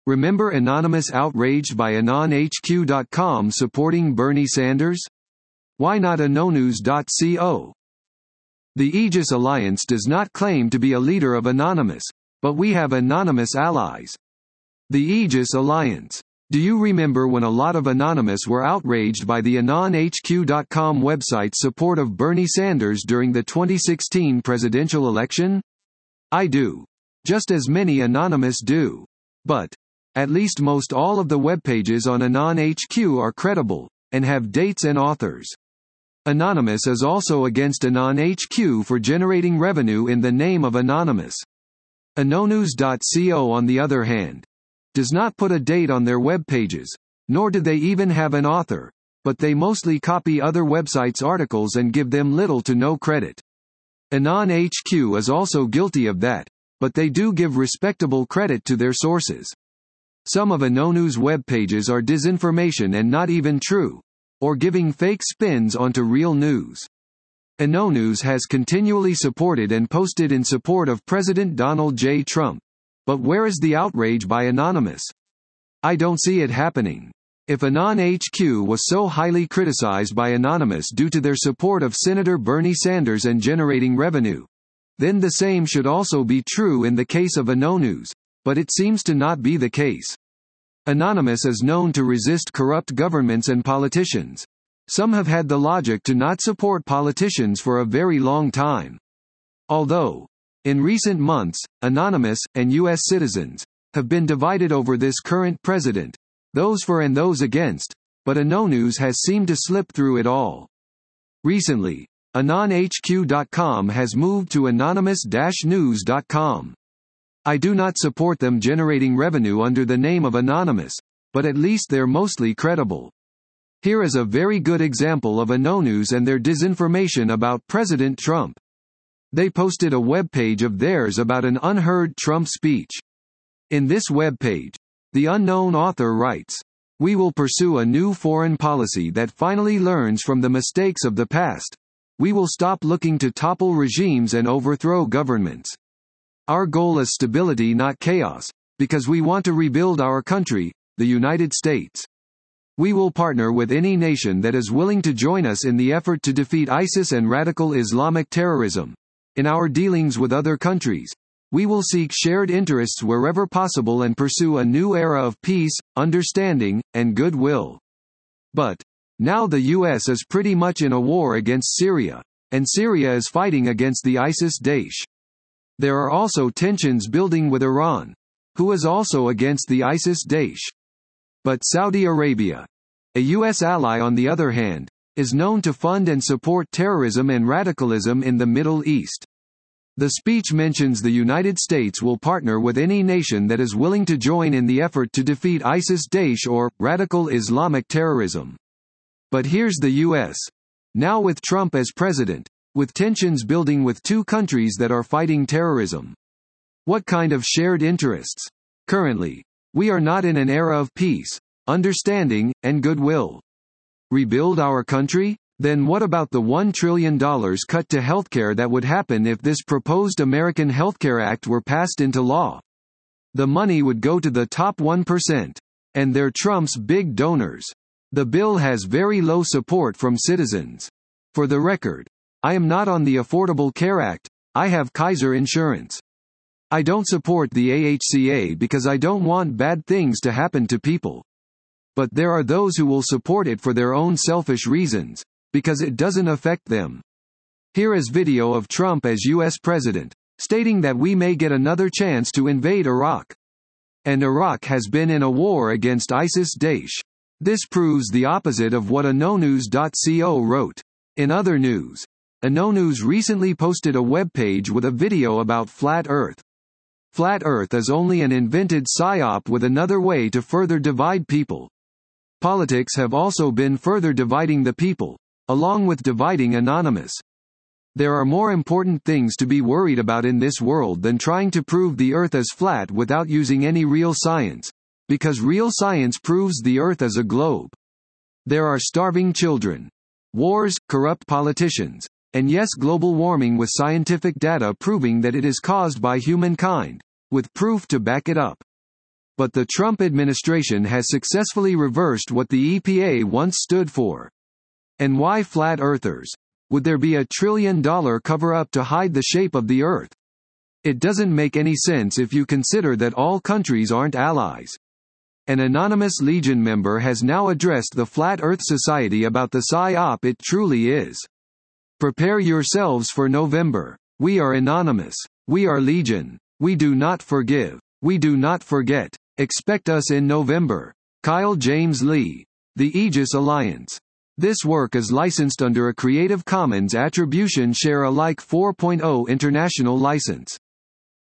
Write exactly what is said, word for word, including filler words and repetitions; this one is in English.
Remember Anonymous outraged by Anon H Q dot com supporting Bernie Sanders? Why not anonews dot co? The Aegis Alliance does not claim to be a leader of Anonymous, but we have anonymous allies. The Aegis Alliance. Do you remember when a lot of Anonymous were outraged by the Anon H Q dot com website's support of Bernie Sanders during the twenty sixteen presidential election? I do. Just as many Anonymous do. But at least most all of the web pages on Anon H Q are credible, and have dates and authors. Anonymous is also against Anon H Q for generating revenue in the name of Anonymous. anonews dot co, on the other hand, does not put a date on their web pages, nor do they even have an author, but they mostly copy other websites' articles and give them little to no credit. Anon H Q is also guilty of that, but they do give respectable credit to their sources. Some of anonews web pages are disinformation and not even true, or giving fake spins onto real news. Anonews has continually supported and posted in support of President Donald J. Trump. But where is the outrage by Anonymous? I don't see it happening. If Anon H Q was so highly criticized by Anonymous due to their support of Senator Bernie Sanders and generating revenue, then the same should also be true in the case of Anonews, but it seems to not be the case. Anonymous is known to resist corrupt governments and politicians. Some have had the logic to not support politicians for a very long time. Although, in recent months, Anonymous, and U S citizens, have been divided over this current president, those for and those against, but Anonews has seemed to slip through it all. Recently, Anon H Q dot com has moved to anonymous dash news dot com. I do not support them generating revenue under the name of Anonymous, but at least they're mostly credible. Here is a very good example of Anonews and their disinformation about President Trump. They posted a web page of theirs about an unheard Trump speech. In this web page, the unknown author writes, "We will pursue a new foreign policy that finally learns from the mistakes of the past. We will stop looking to topple regimes and overthrow governments. Our goal is stability, not chaos, because we want to rebuild our country, the United States. We will partner with any nation that is willing to join us in the effort to defeat ISIS and radical Islamic terrorism. In our dealings with other countries, we will seek shared interests wherever possible and pursue a new era of peace, understanding, and goodwill." But now the U S is pretty much in a war against Syria, and Syria is fighting against the ISIS-Daesh. There are also tensions building with Iran, who is also against the ISIS-Daesh. But Saudi Arabia, a U S ally on the other hand, is known to fund and support terrorism and radicalism in the Middle East. The speech mentions the United States will partner with any nation that is willing to join in the effort to defeat ISIS-Daesh or radical Islamic terrorism. But here's the U S, now with Trump as president, with tensions building with two countries that are fighting terrorism. What kind of shared interests? Currently, we are not in an era of peace, understanding, and goodwill. Rebuild our country? Then what about the one trillion dollars cut to healthcare that would happen if this proposed American Healthcare Act were passed into law? The money would go to the top one percent. And they're Trump's big donors. The bill has very low support from citizens. For the record, I am not on the Affordable Care Act, I have Kaiser Insurance. I don't support the A H C A because I don't want bad things to happen to people. But there are those who will support it for their own selfish reasons, because it doesn't affect them. Here is video of Trump as U S president, stating that we may get another chance to invade Iraq. And Iraq has been in a war against ISIS-Daesh. This proves the opposite of what anonews dot co wrote. In other news, Anonews recently posted a web page with a video about Flat Earth. Flat Earth is only an invented psyop with another way to further divide people. Politics have also been further dividing the people, along with dividing Anonymous. There are more important things to be worried about in this world than trying to prove the Earth is flat without using any real science, because real science proves the Earth is a globe. There are starving children, wars, corrupt politicians, and yes, global warming with scientific data proving that it is caused by humankind, with proof to back it up. but the Trump administration has successfully reversed what the E P A once stood for. And why flat earthers? Would there be a trillion-dollar cover-up to hide the shape of the Earth? It doesn't make any sense if you consider that all countries aren't allies. An anonymous Legion member has now addressed the Flat Earth Society about the psyop it truly is. Prepare yourselves for November. We are anonymous. We are Legion. We do not forgive. We do not forget. Expect us in November. Kyle James Lee. The Aegis Alliance. This work is licensed under a Creative Commons Attribution Share Alike four point oh international license.